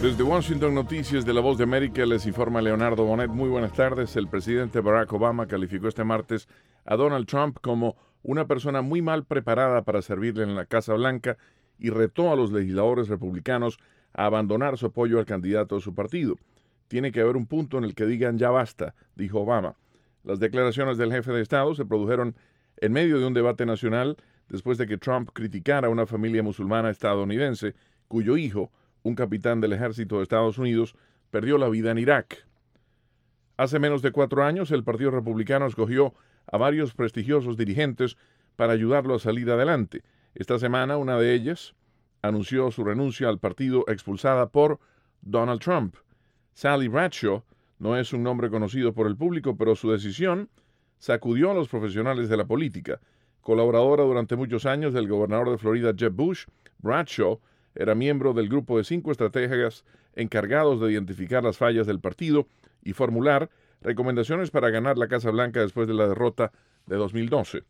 Desde Washington, Noticias de La Voz de América, les informa Leonardo Bonet. Muy buenas tardes. El presidente Barack Obama calificó este martes a Donald Trump como una persona muy mal preparada para servirle en la Casa Blanca y retó a los legisladores republicanos a abandonar su apoyo al candidato de su partido. Tiene que haber un punto en el que digan ya basta, dijo Obama. Las declaraciones del jefe de Estado se produjeron en medio de un debate nacional después de que Trump criticara a una familia musulmana estadounidense cuyo hijo, un capitán del ejército de Estados Unidos, perdió la vida en Irak. Hace menos de 4 años, el Partido Republicano escogió a varios prestigiosos dirigentes para ayudarlo a salir adelante. Esta semana, una de ellas anunció su renuncia al partido expulsada por Donald Trump. Sally Bradshaw no es un nombre conocido por el público, pero su decisión sacudió a los profesionales de la política. Colaboradora durante muchos años del gobernador de Florida, Jeb Bush, Bradshaw era miembro del grupo de 5 estrategas encargados de identificar las fallas del partido y formular recomendaciones para ganar la Casa Blanca después de la derrota de 2012.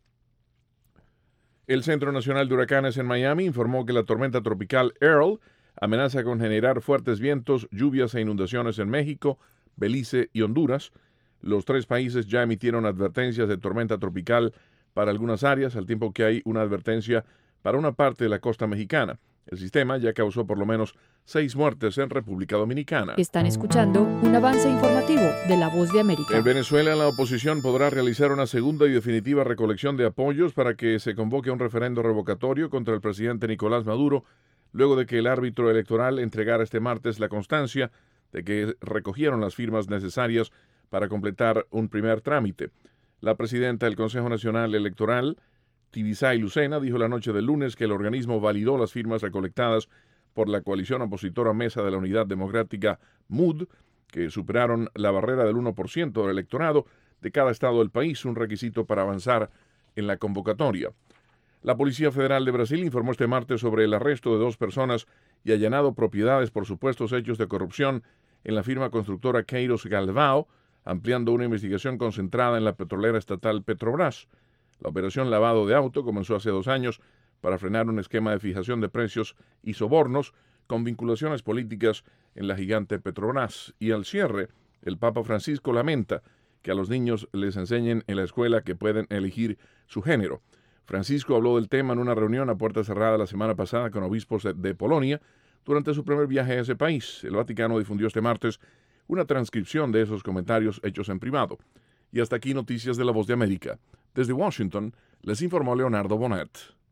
El Centro Nacional de Huracanes en Miami informó que la tormenta tropical Earl amenaza con generar fuertes vientos, lluvias e inundaciones en México, Belice y Honduras. Los 3 países ya emitieron advertencias de tormenta tropical para algunas áreas, al tiempo que hay una advertencia para una parte de la costa mexicana. El sistema ya causó por lo menos 6 muertes en República Dominicana. Están escuchando un avance informativo de La Voz de América. En Venezuela, la oposición podrá realizar una segunda y definitiva recolección de apoyos para que se convoque un referendo revocatorio contra el presidente Nicolás Maduro, luego de que el árbitro electoral entregara este martes la constancia de que recogieron las firmas necesarias para completar un primer trámite. La presidenta del Consejo Nacional Electoral, Tibisay Lucena, dijo la noche del lunes que el organismo validó las firmas recolectadas por la coalición opositora Mesa de la Unidad Democrática, MUD, que superaron la barrera del 1% del electorado de cada estado del país, un requisito para avanzar en la convocatoria. La Policía Federal de Brasil informó este martes sobre el arresto de 2 personas y allanado propiedades por supuestos hechos de corrupción en la firma constructora Queiroz Galvão, ampliando una investigación concentrada en la petrolera estatal Petrobras. La operación lavado de auto comenzó hace 2 años para frenar un esquema de fijación de precios y sobornos con vinculaciones políticas en la gigante Petrobras. Y al cierre, el Papa Francisco lamenta que a los niños les enseñen en la escuela que pueden elegir su género. Francisco habló del tema en una reunión a puerta cerrada la semana pasada con obispos de Polonia durante su primer viaje a ese país. El Vaticano difundió este martes una transcripción de esos comentarios hechos en privado. Y hasta aquí Noticias de La Voz de América. Desde Washington, les informó Leonardo Bonet.